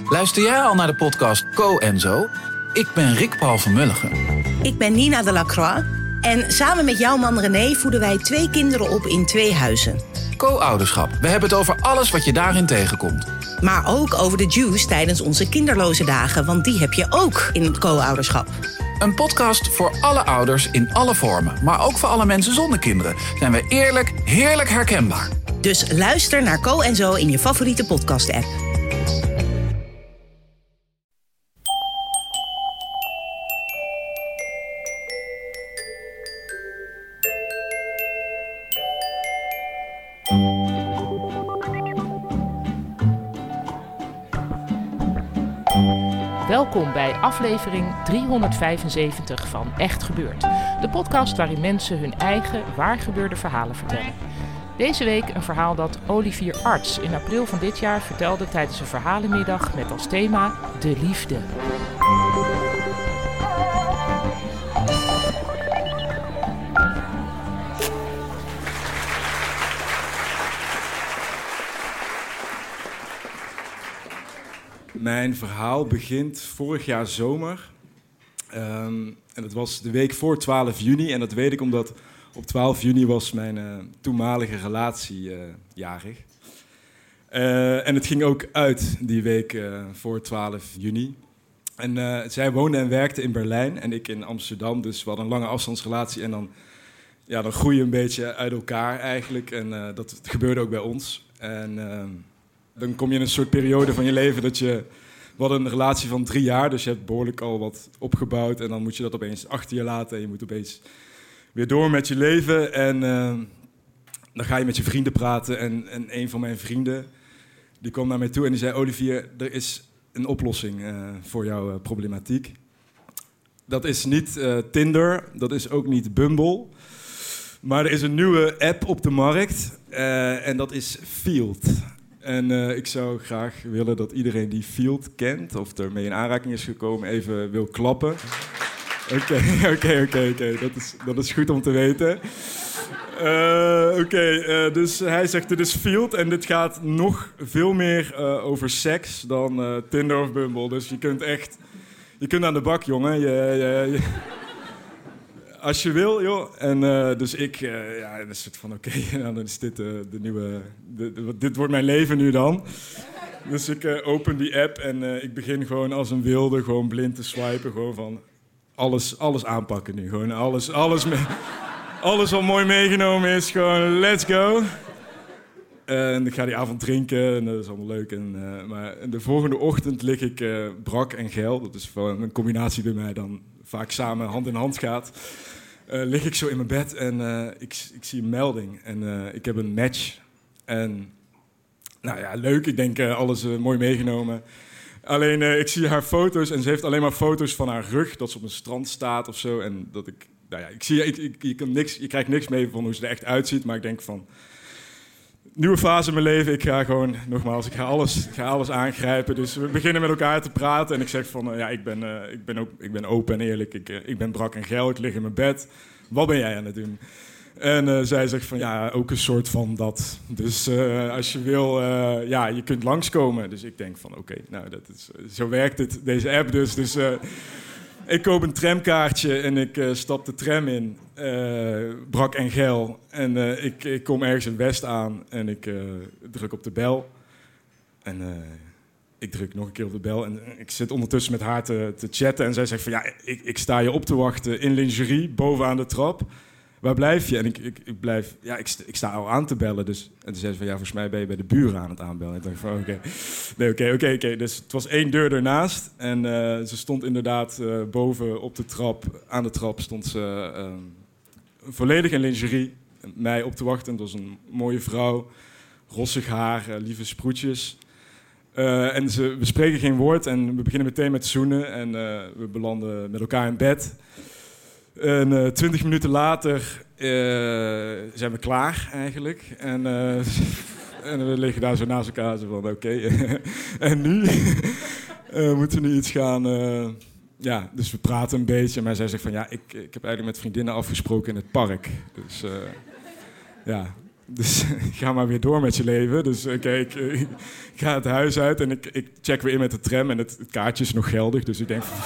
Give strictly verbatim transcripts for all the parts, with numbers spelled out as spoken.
Luister jij al naar de podcast Co en Zo? Ik ben Rick Paul van Mulligen. Ik ben Nina de Lacroix. En samen met jouw man René voeden wij twee kinderen op in twee huizen. Co-ouderschap. We hebben het over alles wat je daarin tegenkomt. Maar ook over de juice tijdens onze kinderloze dagen. Want die heb je ook in het co-ouderschap. Een podcast voor alle ouders in alle vormen. Maar ook voor alle mensen zonder kinderen. Zijn we eerlijk, heerlijk herkenbaar. Dus luister naar Co en Zo in je favoriete podcast-app. Welkom bij aflevering driehonderdvijfenzeventig van Echt Gebeurd. De podcast waarin mensen hun eigen waargebeurde verhalen vertellen. Deze week een verhaal dat Olivier Arts in april van dit jaar vertelde tijdens een verhalenmiddag met als thema de liefde. Mijn verhaal begint vorig jaar zomer. Um, en het was de week voor twaalf juni. En dat weet ik omdat op twaalf juni was mijn uh, toenmalige relatie uh, jarig. Uh, en het ging ook uit die week uh, voor twaalf juni. En uh, zij woonde en werkte in Berlijn en ik in Amsterdam. Dus we hadden een lange afstandsrelatie. En dan, ja, dan groei je een beetje uit elkaar eigenlijk. En uh, dat gebeurde ook bij ons. En... Uh, Dan kom je in een soort periode van je leven dat je... We hadden een relatie van drie jaar, dus je hebt behoorlijk al wat opgebouwd. En dan moet je dat opeens achter je laten en je moet opeens weer door met je leven. En uh, dan ga je met je vrienden praten. En, en een van mijn vrienden, die kwam naar mij toe en die zei... Olivier, er is een oplossing uh, voor jouw uh, problematiek. Dat is niet uh, Tinder, dat is ook niet Bumble. Maar er is een nieuwe app op de markt uh, en dat is Field. En uh, ik zou graag willen dat iedereen die Field kent... of er mee in aanraking is gekomen, even wil klappen. Oké, oké, oké, oké. Dat is, dat is goed om te weten. Uh, Oké, okay, uh, dus hij zegt dit is Field... en dit gaat nog veel meer uh, over seks dan uh, Tinder of Bumble. Dus je kunt echt... Je kunt aan de bak, jongen. Je, je, je, als je wil, joh. En uh, dus ik, uh, ja, een soort van, oké, okay, nou, dan is dit uh, de nieuwe... De, de, dit wordt mijn leven nu dan. Dus ik uh, open die app en uh, ik begin gewoon als een wilde, gewoon blind te swipen. Gewoon van alles, alles aanpakken nu. Gewoon alles, alles, me, alles wat mooi meegenomen is, gewoon let's go. Uh, en ik ga die avond drinken en dat is allemaal leuk. En, uh, maar de volgende ochtend lig ik uh, brak en geil. Dat is gewoon een combinatie bij mij dan vaak samen hand in hand gaat. Uh, lig ik zo in mijn bed en uh, ik, ik zie een melding. En uh, ik heb een match. En nou ja, leuk. Ik denk uh, alles uh, mooi meegenomen. Alleen uh, ik zie haar foto's en ze heeft alleen maar foto's van haar rug. Dat ze op een strand staat of zo. En dat ik, nou ja, ik zie, ik, ik, je, kan niks, je krijgt niks mee van hoe ze er echt uitziet. Maar ik denk van, nieuwe fase in mijn leven. Ik ga gewoon, nogmaals, ik ga alles, ik ga alles aangrijpen. Dus we beginnen met elkaar te praten. En ik zeg van, uh, ja, ik ben, uh, ik, ben ook, ik ben open en eerlijk. Ik, uh, ik ben brak en geil, ik lig in mijn bed. Wat ben jij aan het doen? En uh, zij zegt van, ja, ook een soort van dat. Dus uh, als je wil, uh, ja, je kunt langskomen. Dus ik denk van, oké, okay, nou, dat is, zo werkt het, deze app dus. Dus uh, ik koop een tramkaartje en ik uh, stap de tram in. Uh, brak en geil. En uh, ik, ik kom ergens in West aan en ik uh, druk op de bel. En uh, ik druk nog een keer op de bel. En ik zit ondertussen met haar te, te chatten. En zij zegt van, ja, ik, ik sta je op te wachten in lingerie, bovenaan de trap. Waar blijf je? En ik, ik, ik blijf... Ja, ik, ik sta al aan te bellen. Dus, en toen zei ze van, ja, volgens mij ben je bij de buren aan het aanbellen. En ik dacht van, oké. Okay. Nee, oké, okay, oké, okay, oké. Okay. Dus het was één deur ernaast. En uh, ze stond inderdaad uh, boven op de trap. Aan de trap stond ze uh, volledig in lingerie. Mij op te wachten. Het was een mooie vrouw. Rossig haar, uh, lieve sproetjes. Uh, en ze, we spreken geen woord. En we beginnen meteen met zoenen. En uh, we belanden met elkaar in bed. En uh, twintig minuten later uh, zijn we klaar eigenlijk. En, uh, en we liggen daar zo naast elkaar zo van oké. Okay. En nu uh, moeten we nu iets gaan... Uh, ja, dus we praten een beetje. Maar zij zegt van ja, ik, ik heb eigenlijk met vriendinnen afgesproken in het park. Dus uh, ja, dus ga maar weer door met je leven. Dus oké, okay, ik, ik ga het huis uit en ik, ik check weer in met de tram. En het, het kaartje is nog geldig, dus ik denk van...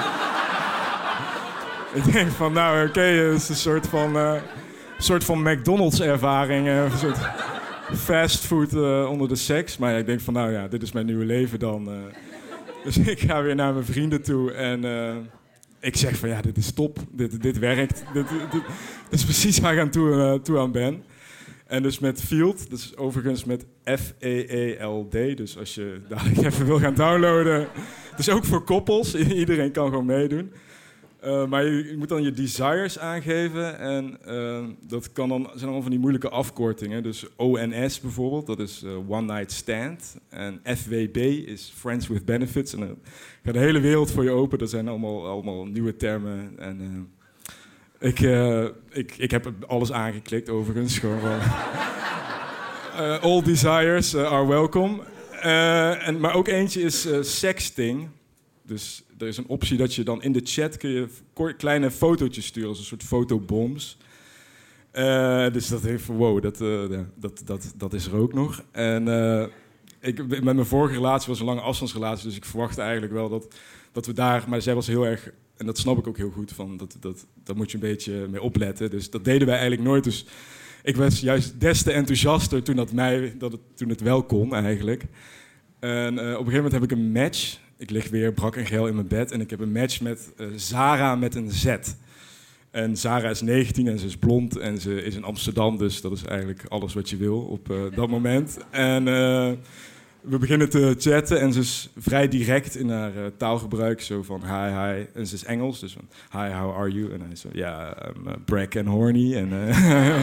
ik denk van, nou oké, okay, het is een soort van, uh, soort van McDonald's-ervaring. Uh, een soort fastfood uh, onder de seks. Maar ja, ik denk van, nou ja, dit is mijn nieuwe leven dan. Uh, dus ik ga weer naar mijn vrienden toe en... Uh, ik zeg van, ja, dit is top, dit, dit werkt. Dit, dit, dit is precies waar ik aan toe, uh, toe aan ben. En dus met Feeld, dus overigens met F E E L D. Dus als je dadelijk even wil gaan downloaden. Het is ook voor koppels, iedereen kan gewoon meedoen. Uh, maar je, je moet dan je desires aangeven. En uh, dat kan dan, zijn allemaal van die moeilijke afkortingen. Dus O N S bijvoorbeeld, dat is uh, One Night Stand. En F W B is Friends with Benefits. En dan gaat de hele wereld voor je open. Dat zijn allemaal, allemaal nieuwe termen. En uh, ik, uh, ik, ik heb alles aangeklikt overigens. Gewoon van, uh, all desires uh, are welcome. Uh, en, maar ook eentje is uh, sexting. Dus er is een optie dat je dan in de chat kun je kleine fotootjes sturen, als een soort fotobombs. Uh, dus dat heeft, wow, dat, uh, dat, dat, dat is er ook nog. En uh, ik, met mijn vorige relatie was een lange afstandsrelatie, dus ik verwachtte eigenlijk wel dat, dat we daar... Maar zij was heel erg, en dat snap ik ook heel goed, van dat, dat, daar moet je een beetje mee opletten. Dus dat deden wij eigenlijk nooit. Dus ik was juist des te enthousiaster toen, dat mij, dat het, toen het wel kon eigenlijk. En uh, op een gegeven moment heb ik een match... Ik lig weer brak en geil in mijn bed en ik heb een match met uh, Zara met een Z. En Zara is negentien en ze is blond en ze is in Amsterdam, dus dat is eigenlijk alles wat je wil op uh, dat moment. En uh, we beginnen te chatten en ze is vrij direct in haar uh, taalgebruik, zo van hi, hi. En ze is Engels, dus van hi, how are you? En hij zo, ja, yeah, I'm uh, brag and horny. En uh,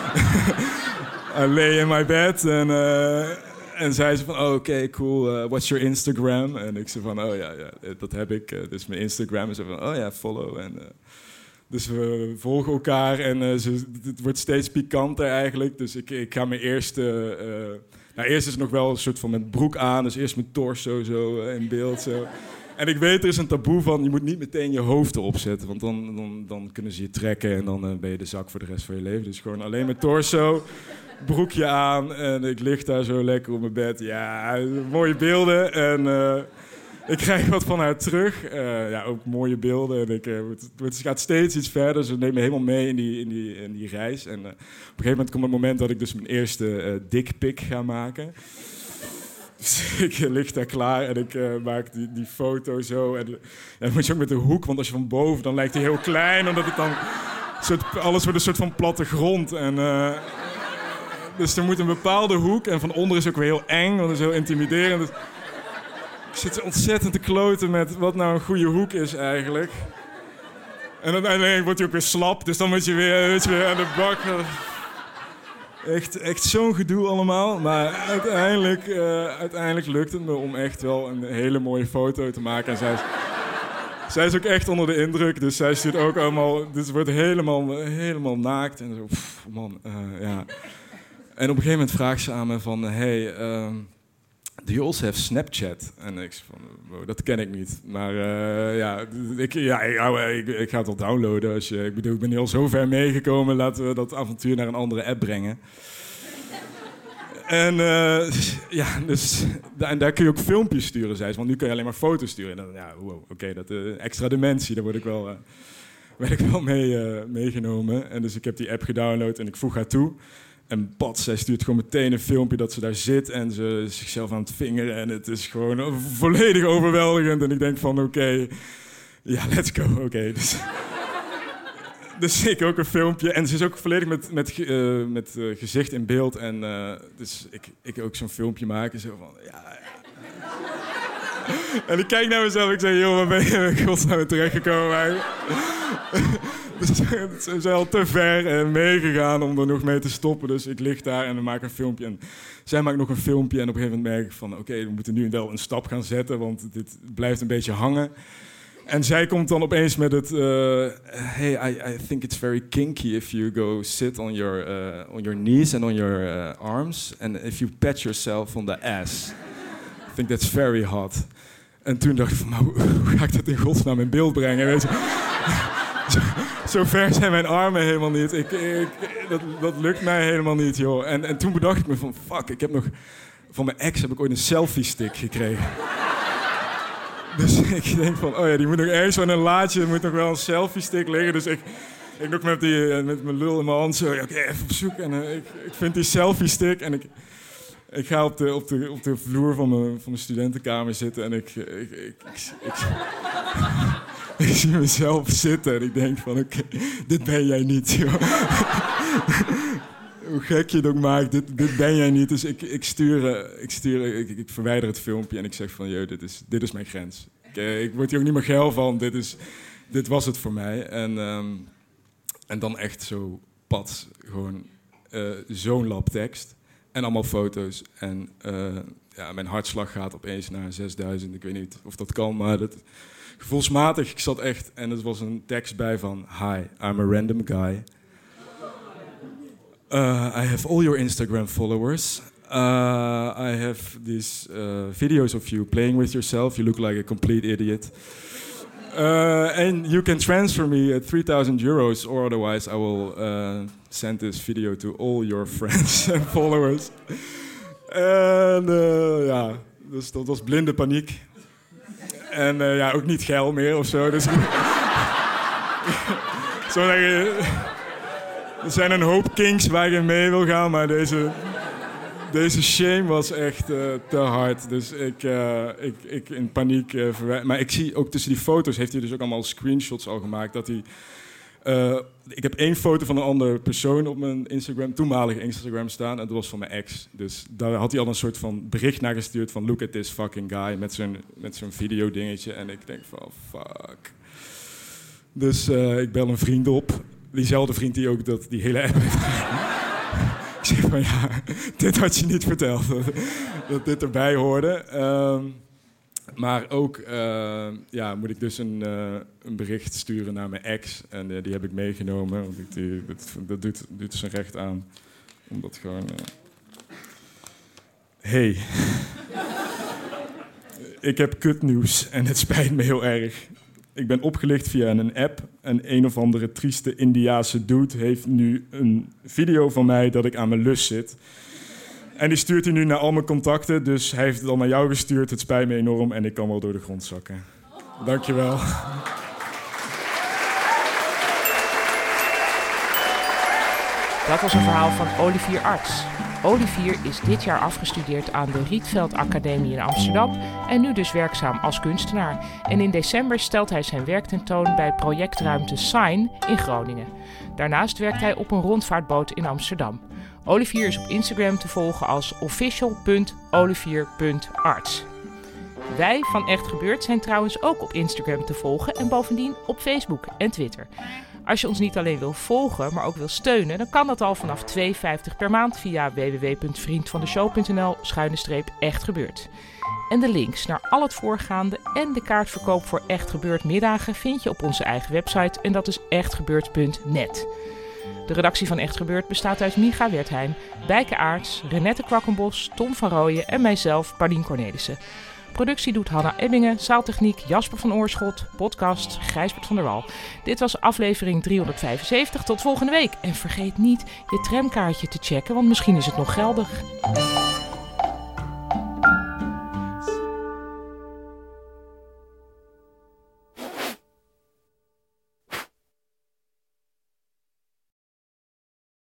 I lay in my bed en... Uh, En zei ze van, oh, oké, okay, cool, uh, what's your Instagram? En ik zei van, oh ja, ja dat heb ik, uh, dit is mijn Instagram. En ze van, oh ja, follow. En, uh, dus we volgen elkaar en uh, ze, het wordt steeds pikanter eigenlijk. Dus ik, ik ga mijn eerste... Uh, nou, eerst is het nog wel een soort van met broek aan, dus eerst mijn torso zo uh, in beeld. Zo. En ik weet, er is een taboe van, je moet niet meteen je hoofd erop zetten. Want dan, dan, dan kunnen ze je trekken en dan uh, ben je de zak voor de rest van je leven. Dus gewoon alleen mijn torso... broekje aan en ik lig daar zo lekker op mijn bed. Ja, mooie beelden. En uh, ik krijg wat van haar terug. Uh, ja, ook mooie beelden. En ik, uh, het, het gaat steeds iets verder. Ze neemt me helemaal mee in die, in die, in die reis. En uh, op een gegeven moment komt het moment dat ik dus mijn eerste uh, dickpic ga maken. Dus ik uh, lig daar klaar en ik uh, maak die, die foto zo. En uh, ja, dan moet je ook met de hoek, want als je van boven, dan lijkt hij heel klein. Omdat het dan... Soort, alles wordt een soort van platte grond. En... Uh, Dus er moet een bepaalde hoek. En van onder is ook weer heel eng, want het is heel intimiderend. Dus ik zit ontzettend te kloten met wat nou een goede hoek is eigenlijk. En uiteindelijk wordt hij ook weer slap. Dus dan moet je weer, weet je, weer aan de bak. Echt, echt zo'n gedoe allemaal. Maar uiteindelijk, uh, uiteindelijk lukt het me om echt wel een hele mooie foto te maken. En zij is, zij is ook echt onder de indruk. Dus zij stuurt ook allemaal... Dus het wordt helemaal, helemaal naakt. En zo, pff, man, uh, ja... En op een gegeven moment vraagt ze aan me van... Hey, um, do you also have Snapchat? En ik zei van, wow, dat ken ik niet. Maar uh, ja, ik, ja ik, ik, ik ga het wel downloaden. Als je, ik bedoel, ik ben nu al zo ver meegekomen. Laten we dat avontuur naar een andere app brengen. En uh, ja, dus daar, daar kun je ook filmpjes sturen, zei ze. Want nu kun je alleen maar foto's sturen. En dan, ja, wow, oké, okay, dat uh, extra dimensie, daar word ik wel, uh, werd ik wel mee, uh, meegenomen. En dus ik heb die app gedownload en ik voeg haar toe. En pat, zij stuurt gewoon meteen een filmpje dat ze daar zit en ze is zichzelf aan het vingeren. En het is gewoon volledig overweldigend. En ik denk van, oké, okay, ja, let's go, oké. Okay. Dus, dus ik ook een filmpje. En ze is ook volledig met, met, uh, met uh, gezicht in beeld. En uh, dus ik, ik ook zo'n filmpje maken. Zo van, ja, ja. En ik kijk naar mezelf en ik zeg, joh, waar ben je in godsnaam terechtgekomen eigenlijk? Dus ze zijn al te ver uh, meegegaan om er nog mee te stoppen. Dus ik lig daar en dan maak ik een filmpje. En zij maakt nog een filmpje en op een gegeven moment merk ik van... oké, okay, we moeten nu wel een stap gaan zetten, want dit blijft een beetje hangen. En zij komt dan opeens met het... Uh, hey, I, I think it's very kinky if you go sit on your, uh, on your knees and on your uh, arms. And if you pat yourself on the ass. I think that's very hot. En toen dacht ik van, nou, hoe ga ik dat in godsnaam in beeld brengen, weet je? zo, zo ver zijn mijn armen helemaal niet. Ik, ik, dat, dat lukt mij helemaal niet, joh. En, en toen bedacht ik me van, fuck, ik heb nog... Van mijn ex heb ik ooit een selfie-stick gekregen. Dus ik denk van, oh ja, die moet nog ergens van een laadje... Er moet nog wel een selfie-stick liggen. Dus ik, ik nog met, die, met mijn lul in mijn hand zo... Ja, oké, even op zoek. En uh, ik, ik vind die selfie-stick en ik... Ik ga op de, op de, op de vloer van mijn, van mijn studentenkamer zitten en ik, ik, ik, ik, ik, ik, ik zie mezelf zitten en ik denk van, oké, okay, dit ben jij niet, joh. Hoe gek je het ook maakt, dit, dit ben jij niet. Dus ik, ik stuur, ik, stuur ik, ik verwijder het filmpje en ik zeg van, joh, dit is, dit is mijn grens. Ik, ik word hier ook niet meer geil van, dit, is, dit was het voor mij. En, um, en dan echt zo pad, gewoon uh, zo'n lap tekst. En allemaal foto's. En uh, ja, mijn hartslag gaat opeens naar zesduizend. Ik weet niet of dat kan, maar dat, gevoelsmatig, ik zat echt... En er was een tekst bij van... Hi, I'm a random guy. Uh, I have all your Instagram followers. Uh, I have these uh, videos of you playing with yourself. You look like a complete idiot. Uh, and you can transfer me at three thousand euros, or otherwise I will uh, send this video to all your friends and followers. En uh, ja, dus dat was blinde paniek. En uh, ja, ook niet geil meer of zo. Dus zo dat je, er zijn een hoop kinks waar je mee wil gaan, maar deze... Deze shame was echt uh, te hard. Dus ik, uh, ik, ik in paniek uh, verwijder. Maar ik zie ook tussen die foto's... heeft hij dus ook allemaal screenshots al gemaakt. Dat hij, uh, ik heb één foto van een andere persoon op mijn Instagram... toenmalige Instagram staan. En dat was van mijn ex. Dus daar had hij al een soort van bericht naar gestuurd... van look at this fucking guy. Met zo'n, met zo'n videodingetje. En ik denk van fuck. Dus uh, ik bel een vriend op. Diezelfde vriend die ook dat, die hele app heeft... Ik zeg van ja, dit had je niet verteld, dat, dat dit erbij hoorde. Um, maar ook uh, ja, moet ik dus een, uh, een bericht sturen naar mijn ex. En uh, die heb ik meegenomen, want ik, die, dat, dat doet, doet zijn recht aan. Omdat gewoon... Uh... Hey, ik heb kutnieuws en het spijt me heel erg. Ik ben opgelicht via een app en een of andere trieste Indiase dude heeft nu een video van mij dat ik aan mijn lus zit. En die stuurt hij nu naar al mijn contacten, dus hij heeft het al naar jou gestuurd. Het spijt me enorm en ik kan wel door de grond zakken. Dankjewel. Dat was een verhaal van Olivier Arts. Olivier is dit jaar afgestudeerd aan de Rietveld Academie in Amsterdam en nu dus werkzaam als kunstenaar. En in december stelt hij zijn werk tentoon bij projectruimte Sign in Groningen. Daarnaast werkt hij op een rondvaartboot in Amsterdam. Olivier is op Instagram te volgen als official punt olivier punt arts. Wij van Echt Gebeurd zijn trouwens ook op Instagram te volgen en bovendien op Facebook en Twitter. Als je ons niet alleen wil volgen, maar ook wil steunen, dan kan dat al vanaf twee euro vijftig per maand via w w w punt vriendvandeshow punt n l schuine streep echt gebeurd. En de links naar al het voorgaande en de kaartverkoop voor Echt Gebeurd middagen vind je op onze eigen website en dat is echt gebeurd punt net. De redactie van Echt Gebeurd bestaat uit Micha Wertheim, Bijke Aarts, Renette Kwakkenbos, Tom van Rooyen en mijzelf, Paulien Cornelissen. Productie doet Hanna Ebbingen, zaaltechniek Jasper van Oorschot, podcast Gijsbert van der Wal. Dit was aflevering driehonderdvijfenzeventig. Tot volgende week. En vergeet niet je tramkaartje te checken, want misschien is het nog geldig.